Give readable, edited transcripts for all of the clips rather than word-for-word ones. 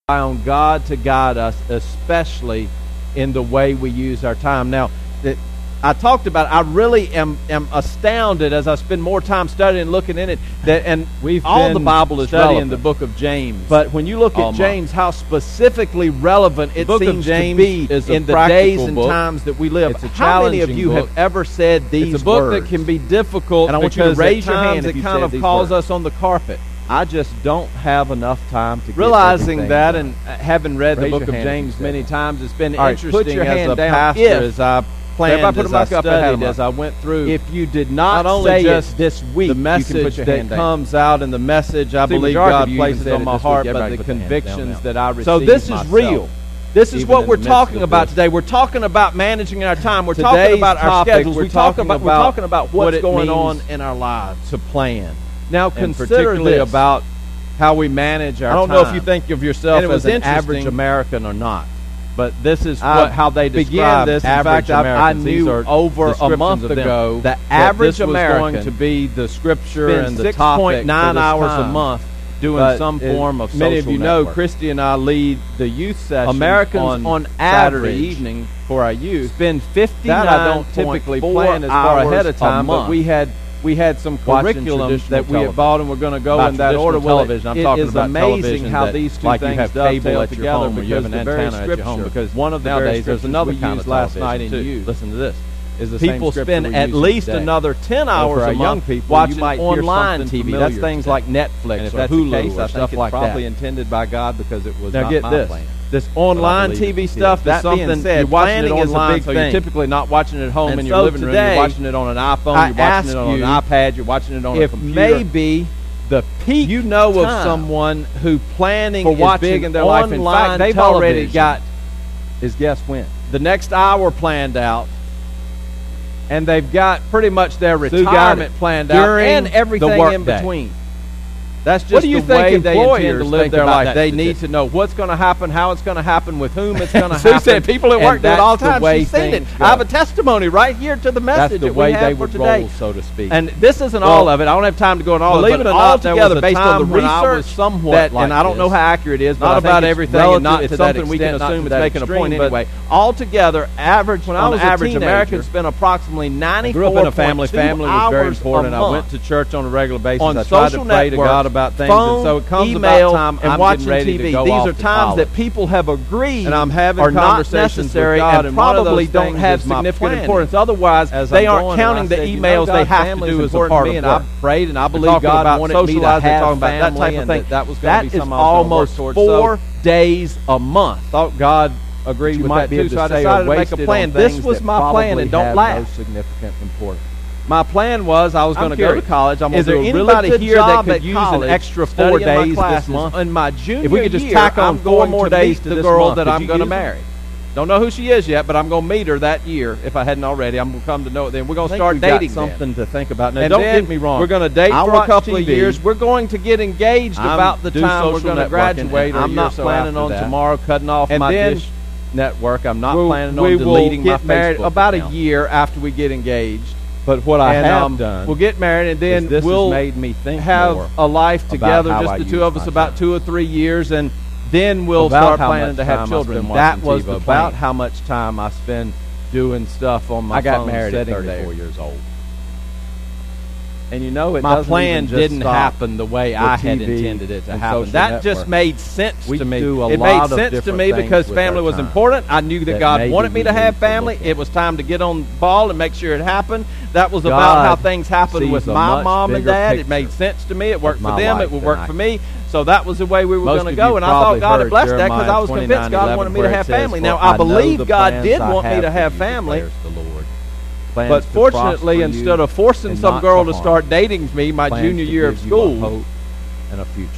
on God to guide us, especially in the way we use our time. Now, that I talked about, I really am astounded as I spend more time studying and looking in it, that, and all the Bible is studying the book of James. But when you look at James, how specifically relevant it seems to be in the days and times that we live. How many of you have ever said these words? It's a book that can be difficult, and I want you to raise your hand if you kind of calls us on the carpet. I just don't have enough time to realizing that done. And having read the book of James many times, it's been interesting as a pastor as I planned, as I studied, as I went through. If you did not only say just this week, the message that comes out in the message, I believe God places on my heart, but the convictions that I receive. So this is real. This is what we're talking about today. We're talking about managing our time. We're talking about our schedules. We're talking about what's going on in our lives. To plan. Now, consider this about how we manage our time. I don't know if you think of yourself as an average American or not, but this is how they describe this. In fact, I knew over a month ago the average American was going to be the scripture and the topic 6.9 hours a month doing some form of social network. Many of you know, Christy and I lead the youth session. Americans on Saturday evening for our youth spend 59. That I don't typically plan as far ahead of time, but we had some curriculum that we had bought, and we're going to go in that order. Television. I'm talking about television. How these two things dovetail together, because you have an antenna at your home. Because one of the nowadays there's another kind of last night in use. Listen to this. Is the people spend at least another 10 hours a month watching online TV. That's things like Netflix or Hulu or stuff like that. Probably intended by God, because it was not my plan. This online TV stuff, that being said, you're watching it online, so you're typically not watching it at home in your living room. You're watching it on an iPhone, you're watching it on an iPad, you're watching it on a computer. If maybe the peak of someone who planning is big in their life. In fact, they've already got, guess when? The next hour planned out, and they've got pretty much their retirement planned out, and everything in between. That's just the way they intend to live their life. They need to know what's going to happen, how it's going to happen, with whom it's going to happen. Sue said people at work do it all the time. She's seen it. I have a testimony right here to the message that we have for today. Roll, so to speak. And this isn't all of it. I don't have time to go into all of it. Believe it or not, together based on the research, somewhat and I don't know how accurate it is, but not about everything, and not it's something we can assume it's making a point anyway. Altogether, on average, Americans spend approximately 94 grew up in a family. Family was very important. I went to church on a regular basis. I tried to pray to God about things, phone, and so it comes email, about time and watching TV. These are times that people have agreed and I'm having are not necessary with God, and probably don't have significant importance. Otherwise, they aren't counting the emails they have to do as a part of work. I prayed and I believe God wanted me to have that type of thing. That is almost 4 days a month. Thought God agreed with that too, so I decided to make a plan. This was my plan, and don't laugh. No significant importance. My plan was I was going to go to college. I'm going to do a really good job that could use an extra 4 days this month. In my junior year, if we could just tack on 4 more days to the girl that I'm going to marry. Don't know who she is yet, but I'm going to meet her that year if I hadn't already. I'm going to come to know it then. We're going to start dating. Something to think about. Now, don't get me wrong. We're going to date for a couple of years. We're going to get engaged about the time we're going to graduate. I'm not planning on tomorrow cutting off my Dish Network. I'm not planning on deleting my Facebook account. We will get married about a year after we get engaged. But what I have done, we'll get married, and then we'll have a life together, just the two of us, about 2 or 3 years, and then we'll start planning to have children. That was the plan. About how much time I spend doing stuff on my phone. I got married at 34 years old. And you know, my plan didn't happen the way I had intended it to happen. That just made sense to me. It made sense to me because family was important. I knew that God wanted me to have family. It was time to get on the ball and make sure it happened. That was about how things happened with my mom and dad. It made sense to me. It worked for them. It would work for me. So that was the way we were going to go. And I thought God had blessed that because I was convinced God wanted me to have family. Now, I believe God did want me to have family. But fortunately, instead of forcing some girl to start dating me my junior year of school, and a future,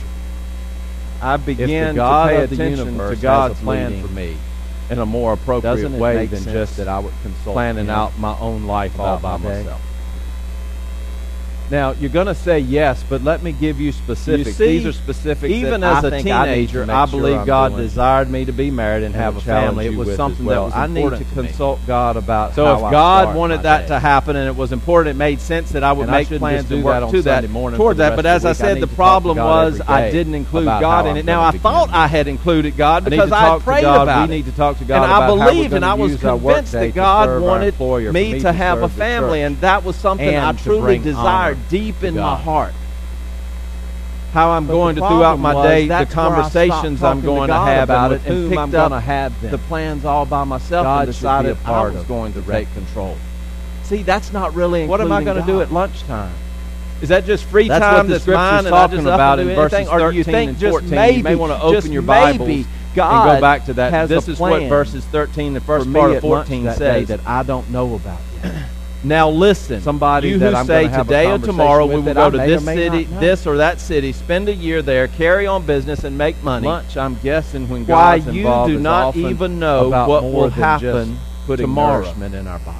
I began to pay attention to God's plan for me in a more appropriate way than just that I would planning out my own life all by myself. Now, you're going to say yes, but let me give you specifics. You see, these are specifics. even that as a teenager, I believe God desired me to be married and have a family. It was something that was important to me. I need to consult God about so how if I God start wanted my that day. to happen and it was important, it made sense that I would And I make shouldn't plans just to do work that on to that, Sunday morning toward for the that. rest But of as the I week. I said, need the to talk to problem God was every I day didn't include about God how in it. I'm Now, gonna I thought begin I had included God I need because to I talk prayed to God. about We it. need to talk to God And about I how we're believed and gonna I was use our convinced workday that to God serve our wanted employer, for me me to to have a serve the family, church, and that was something I and to truly bring desired honor deep to in my God. heart. How I'm But going the to throughout problem my was, day, the that's where I stopped conversations I'm talking to going to God have about and it, and whom picked I'm up going to have them. the plans all by myself God and should be decided a part I was of going to the take rest. control. See, that's not really What am I going to do do at lunchtime? Is that just free That's time what the that's Scripture's mine and talking I just about up and in do verses anything? Or do you 13 think and just 14. You maybe, may wanna open just your maybe Bibles God and go back to that. has This a is what plan verses 13, the first for part me of at lunch 14 that says. day that I don't know about yet. Now listen, Somebody you that who I'm say gonna have a today or conversation tomorrow we with will that I go to may or this may city, not know. this or that city, spend a year there, carry on business, and make money. Lunch, I'm guessing when Why God's you involved do is not often even know about what more will than happen just putting tomorrow. nourishment in our body.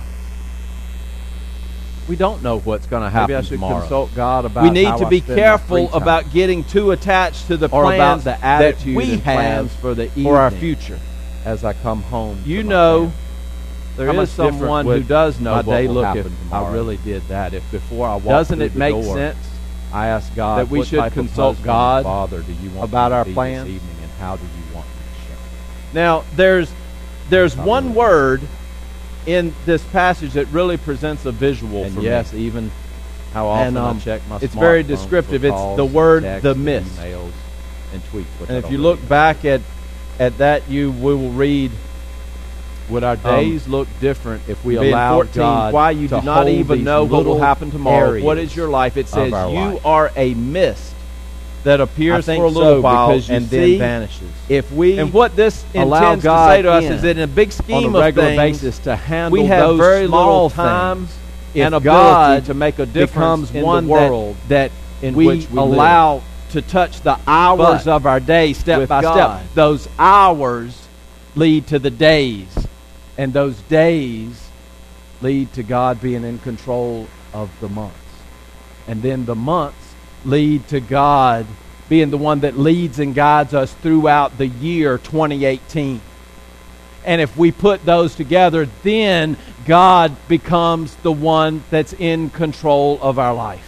We don't know what's going to happen Maybe I should tomorrow. consult God about We need how to I be spend my careful free time. about getting too attached to the or plans about the that attitude we and have plans for the evening for our future. as I come home. You to my know, family. there How is much different someone who would does know my what day will look happen if tomorrow. I really did that. If before I walked Doesn't through it the make door, sense I asked God that we what should type consult of God Father do you want about me to our be plans? this evening, and how do you want me to show? Now, there's one word in this passage that really presents a visual And for yes, me. even how often I check my it's very smartphone descriptive. for It's calls the and word, texts the and mist. emails and tweets. which And I if don't you really look back at that, we will read, would our days look different if we being allowed 14, God why you to do not hold even these know what will little happen tomorrow. areas What is your life? It says our you life? are a mist that I appears think for a little so, while because you and see, then vanishes. if we And what this allow intends God to say to us in is that in a big on scheme a of regular things, basis to handle we have those very small little things, time if and ability God to make a difference becomes in one the world that in we which we allow to touch the hours But of our day step with by God, step. Those hours lead to the days, and those days lead to God being in control of the months. And then the months lead to God being the one that leads and guides us throughout the year 2018. And if we put those together, then God becomes the one that's in control of our life.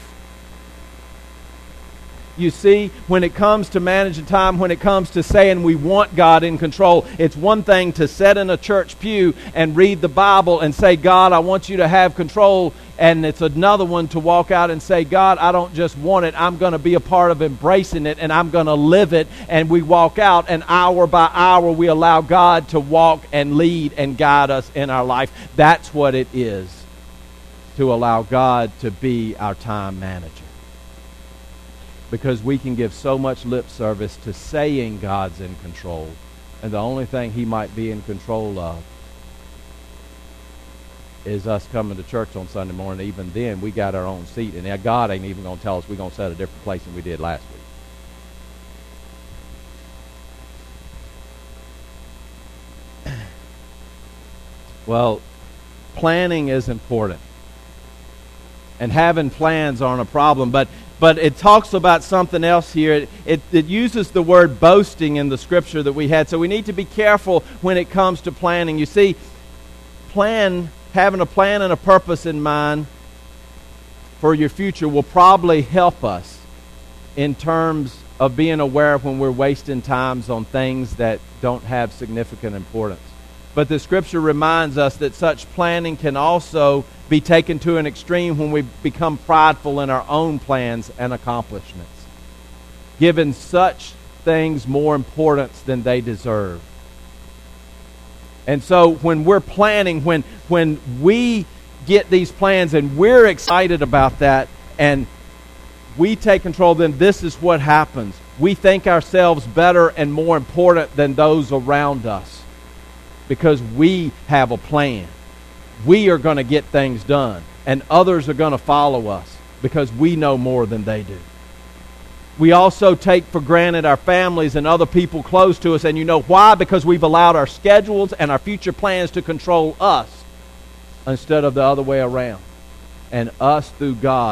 You see, when it comes to managing time, when it comes to saying we want God in control, it's one thing to sit in a church pew and read the Bible and say, God, I want you to have control. And it's another one to walk out and say, God, I don't just want it. I'm going to be a part of embracing it, and I'm going to live it. And we walk out, and hour by hour we allow God to walk and lead and guide us in our life. That's what it is to allow God to be our time manager. Because we can give so much lip service to saying God's in control, and the only thing he might be in control of is us coming to church on Sunday morning. Even then, we got our own seat, and God ain't even going to tell us we're going to sit at a different place than we did last week. Well, planning is important, and having plans aren't a problem, but it talks about something else here. It uses the word boasting in the scripture that we had. So we need to be careful when it comes to planning. You see, having a plan and a purpose in mind for your future will probably help us in terms of being aware of when we're wasting times on things that don't have significant importance. But the scripture reminds us that such planning can also be taken to an extreme when we become prideful in our own plans and accomplishments, giving such things more importance than they deserve. And so when we're planning, when we get these plans and we're excited about that and we take control, then this is what happens. We think ourselves better and more important than those around us because we have a plan. We are going to get things done, and others are going to follow us because we know more than they do. We also take for granted our families and other people close to us, and you know why? Because we've allowed our schedules and our future plans to control us instead of the other way around. And us, through God,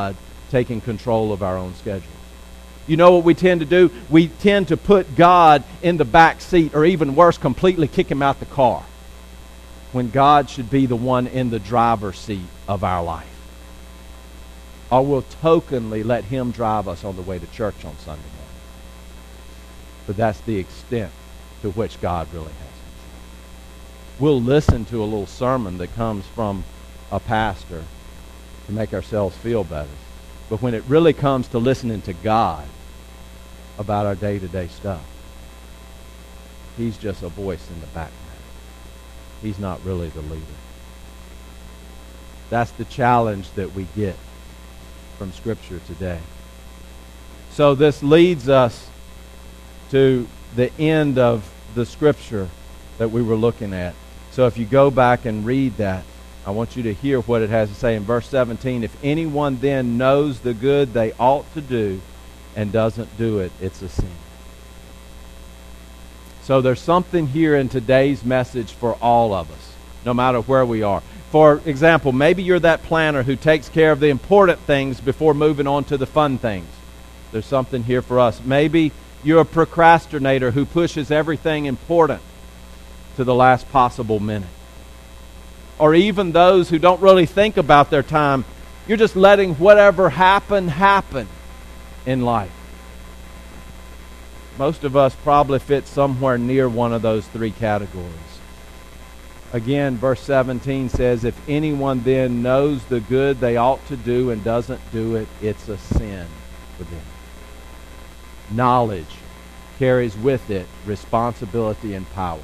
taking control of our own schedules. You know what we tend to do? We tend to put God in the back seat, or even worse, completely kick him out the car, when God should be the one in the driver's seat of our life. Or we'll tokenly let him drive us on the way to church on Sunday morning. But that's the extent to which God really has control. We'll listen to a little sermon that comes from a pastor to make ourselves feel better. But when it really comes to listening to God about our day-to-day stuff, he's just a voice in the background. He's not really the leader. That's the challenge that we get from Scripture today. So this leads us to the end of the Scripture that we were looking at. So if you go back and read that, I want you to hear what it has to say in verse 17. If anyone then knows the good they ought to do and doesn't do it, it's a sin. So there's something here in today's message for all of us, no matter where we are. For example, maybe you're that planner who takes care of the important things before moving on to the fun things. There's something here for us. Maybe you're a procrastinator who pushes everything important to the last possible minute. Or even those who don't really think about their time. You're just letting whatever happen in life. Most of us probably fit somewhere near one of those three categories. Again, verse 17 says, if anyone then knows the good they ought to do and doesn't do it, it's a sin for them. Knowledge carries with it responsibility and power.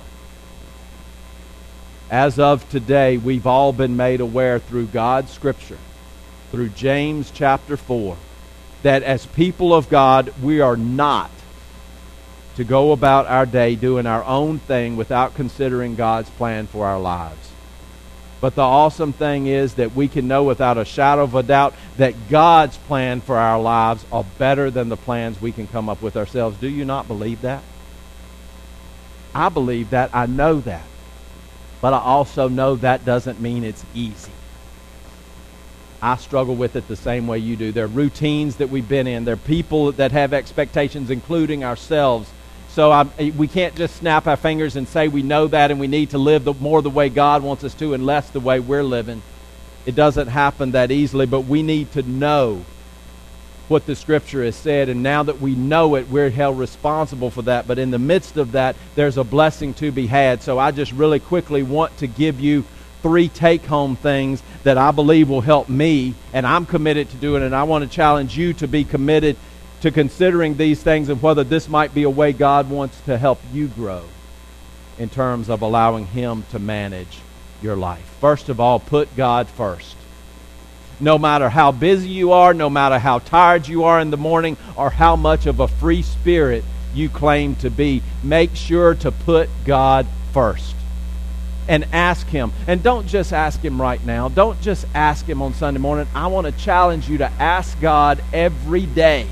As of today, we've all been made aware through God's Scripture, through James chapter 4, that as people of God, we are not to go about our day doing our own thing without considering God's plan for our lives. But the awesome thing is that we can know without a shadow of a doubt that God's plan for our lives are better than the plans we can come up with ourselves. Do you not believe that? I believe that. I know that. But I also know that doesn't mean it's easy. I struggle with it the same way you do. There are routines that we've been in. There are people that have expectations, including ourselves. So we can't just snap our fingers and say we know that and we need to live more the way God wants us to and less the way we're living. It doesn't happen that easily, but we need to know what the Scripture has said, and now that we know it, we're held responsible for that. But in the midst of that, there's a blessing to be had. So I just really quickly want to give you 3 take-home things that I believe will help me, and I'm committed to doing it, and I want to challenge you to be committed to considering these things and whether this might be a way God wants to help you grow in terms of allowing Him to manage your life. First of all, put God first. No matter how busy you are, no matter how tired you are in the morning, or how much of a free spirit you claim to be, make sure to put God first. And ask Him. And don't just ask Him right now. Don't just ask Him on Sunday morning. I want to challenge you to ask God every day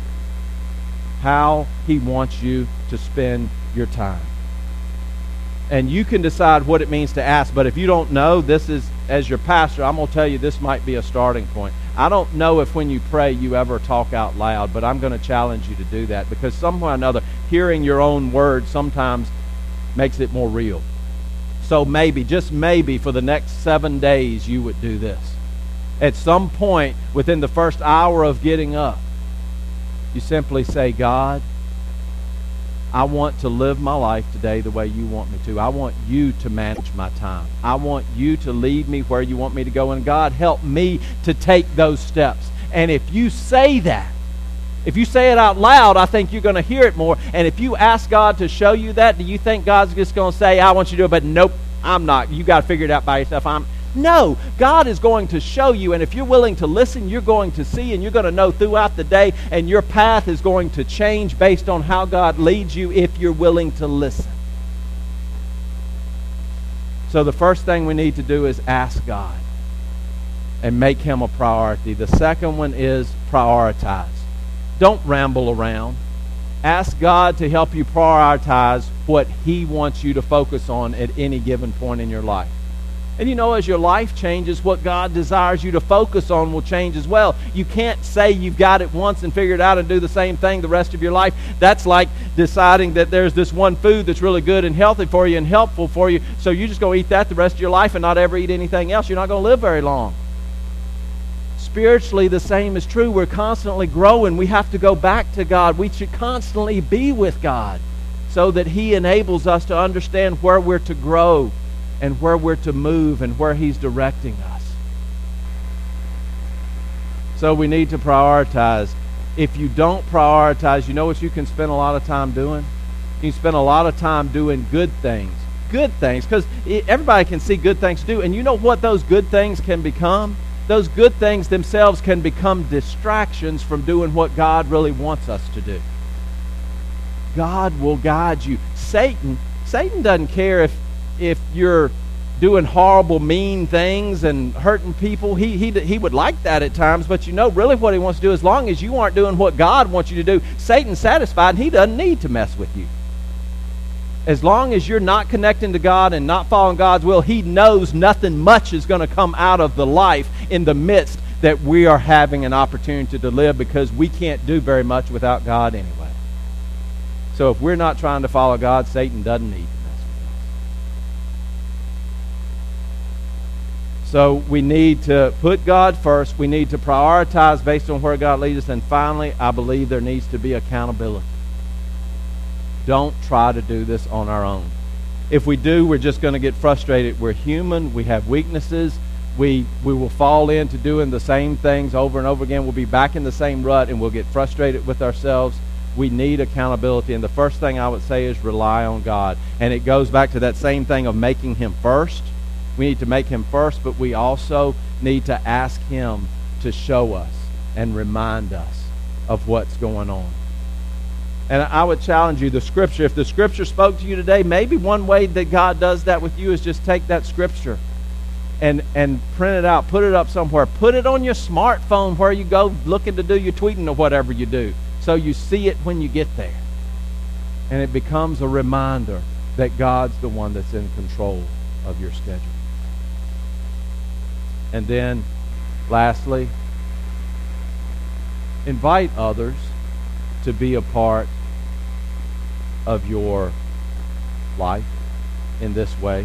how He wants you to spend your time. And you can decide what it means to ask, but if you don't know, this is, as your pastor, I'm going to tell you this might be a starting point. I don't know if when you pray you ever talk out loud, but I'm going to challenge you to do that, because somehow or another, hearing your own words sometimes makes it more real. So maybe, just maybe, for the next 7 days you would do this. At some point within the first hour of getting up, you simply say, God, I want to live my life today the way you want me to. I want you to manage my time. I want you to lead me where you want me to go. And God, help me to take those steps. And if you say that, if you say it out loud, I think you're going to hear it more. And if you ask God to show you that, do you think God's just going to say, I want you to do it, but nope, I'm not. You got to figure it out by yourself. No, God is going to show you, and if you're willing to listen, you're going to see, and you're going to know throughout the day, and your path is going to change based on how God leads you if you're willing to listen. So the first thing we need to do is ask God and make Him a priority. The second one is prioritize. Don't ramble around. Ask God to help you prioritize what He wants you to focus on at any given point in your life. And you know, as your life changes, what God desires you to focus on will change as well. You can't say you've got it once and figure it out and do the same thing the rest of your life. That's like deciding that there's this one food that's really good and healthy for you and helpful for you, so you're just going to eat that the rest of your life and not ever eat anything else. You're not going to live very long. Spiritually, the same is true. We're constantly growing. We have to go back to God. We should constantly be with God so that He enables us to understand where we're to grow and where we're to move and where He's directing us. So we need to prioritize. If you don't prioritize, you know what you can spend a lot of time doing? You can spend a lot of time doing good things. Good things, because everybody can see good things to do. And you know what those good things can become? Those good things themselves can become distractions from doing what God really wants us to do. God will guide you. Satan doesn't care if you're doing horrible, mean things and hurting people. He would like that at times, but you know really what he wants to do, as long as you aren't doing what God wants you to do, Satan's satisfied and he doesn't need to mess with you. As long as you're not connecting to God and not following God's will, he knows nothing much is going to come out of the life in the midst that we are having an opportunity to live, because we can't do very much without God anyway. So if we're not trying to follow God, Satan doesn't need to mess with us. So we need to put God first. We need to prioritize based on where God leads us. And finally, I believe there needs to be accountability. Don't try to do this on our own. If we do, we're just going to get frustrated. We're human. We have weaknesses. We will fall into doing the same things over and over again. We'll be back in the same rut, and we'll get frustrated with ourselves. We need accountability. And the first thing I would say is rely on God. And it goes back to that same thing of making Him first. We need to make Him first, but we also need to ask Him to show us and remind us of what's going on. And I would challenge you, the Scripture, if the Scripture spoke to you today, maybe one way that God does that with you is just take that Scripture and print it out, put it up somewhere. Put it on your smartphone where you go looking to do your tweeting or whatever you do, so you see it when you get there. And it becomes a reminder that God's the one that's in control of your schedule. And then, lastly, invite others to be a part of your life in this way.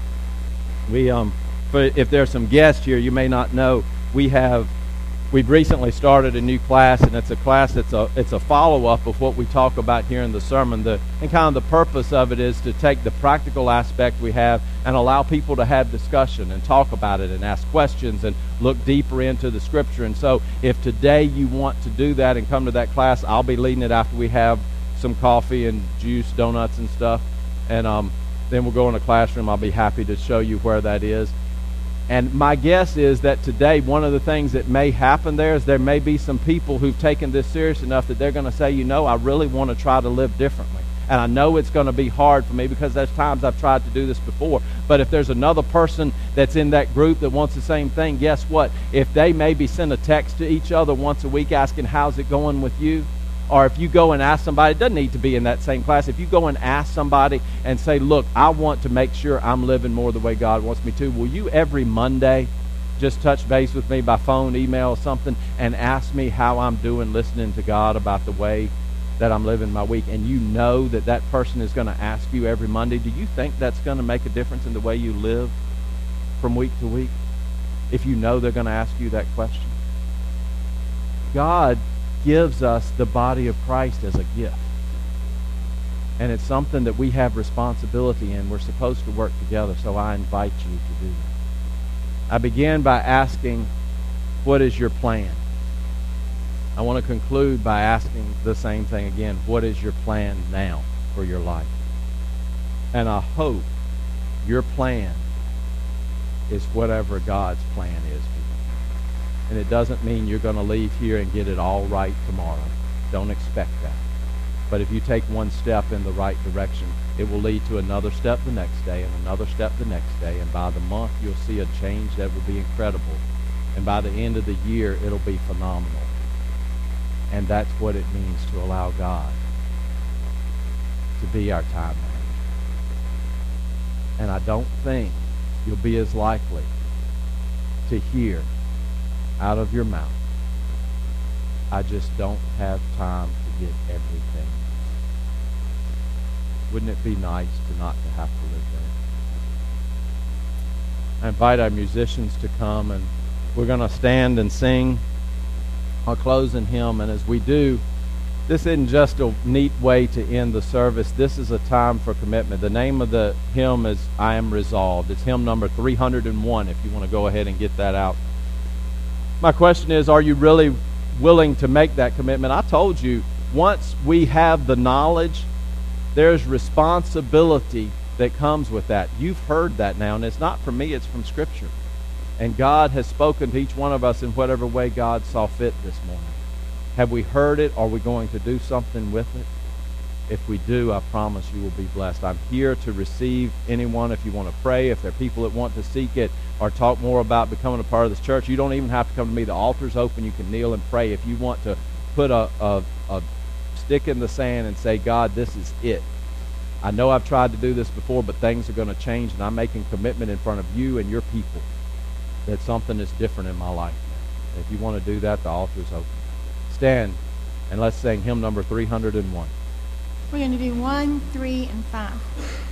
If there's some guests here, you may not know, we've recently started a new class, and it's a class it's a follow-up of what we talk about here in the sermon. And kind of the purpose of it is to take the practical aspect we have and allow people to have discussion and talk about it and ask questions and look deeper into the Scripture. And so if today you want to do that and come to that class, I'll be leading it after we have some coffee and juice, donuts and stuff. And then we'll go in a classroom. I'll be happy to show you where that is. And my guess is that today, one of the things that may happen there is there may be some people who've taken this serious enough that they're going to say, I really want to try to live differently. And I know it's going to be hard for me, because there's times I've tried to do this before. But if there's another person that's in that group that wants the same thing, guess what? If they maybe send a text to each other once a week asking, how's it going with you? Or if you go and ask somebody, it doesn't need to be in that same class. If you go and ask somebody and say, look, I want to make sure I'm living more the way God wants me to, will you every Monday just touch base with me by phone, email, or something, and ask me how I'm doing listening to God about the way that I'm living my week? And you know that person is going to ask you every Monday. Do you think that's going to make a difference in the way you live from week to week, if you know they're going to ask you that question? God gives us the body of Christ as a gift. And it's something that we have responsibility in. We're supposed to work together, so I invite you to do that. I begin by asking, what is your plan? I want to conclude by asking the same thing again. What is your plan now for your life? And I hope your plan is whatever God's plan is for you. And it doesn't mean you're going to leave here and get it all right tomorrow. Don't expect that. But if you take one step in the right direction, it will lead to another step the next day and another step the next day. And by the month, you'll see a change that will be incredible. And by the end of the year, it'll be phenomenal. And that's what it means to allow God to be our time manager. And I don't think you'll be as likely to hear out of your mouth, I just don't have time to get everything. Wouldn't it be nice to not to have to live there? I invite our musicians to come, and we're going to stand and sing our closing hymn. And as we do, this isn't just a neat way to end the service. This is a time for commitment. The name of the hymn is I Am Resolved. It's hymn number 301 if you want to go ahead and get that out. My question is, are you really willing to make that commitment? I told you, once we have the knowledge, there's responsibility that comes with that. You've heard that now, and it's not from me, it's from Scripture. And God has spoken to each one of us in whatever way God saw fit this morning. Have we heard it? Are we going to do something with it? If we do, I promise you will be blessed. I'm here to receive anyone if you want to pray. If there are people that want to seek it or talk more about becoming a part of this church, you don't even have to come to me. The altar's open. You can kneel and pray. If you want to put a stick in the sand and say, God, this is it. I know I've tried to do this before, but things are going to change, and I'm making commitment in front of you and your people that something is different in my life now. If you want to do that, the altar is open. Stand, and let's sing hymn number 301. We're going to do 1, 3, and 5.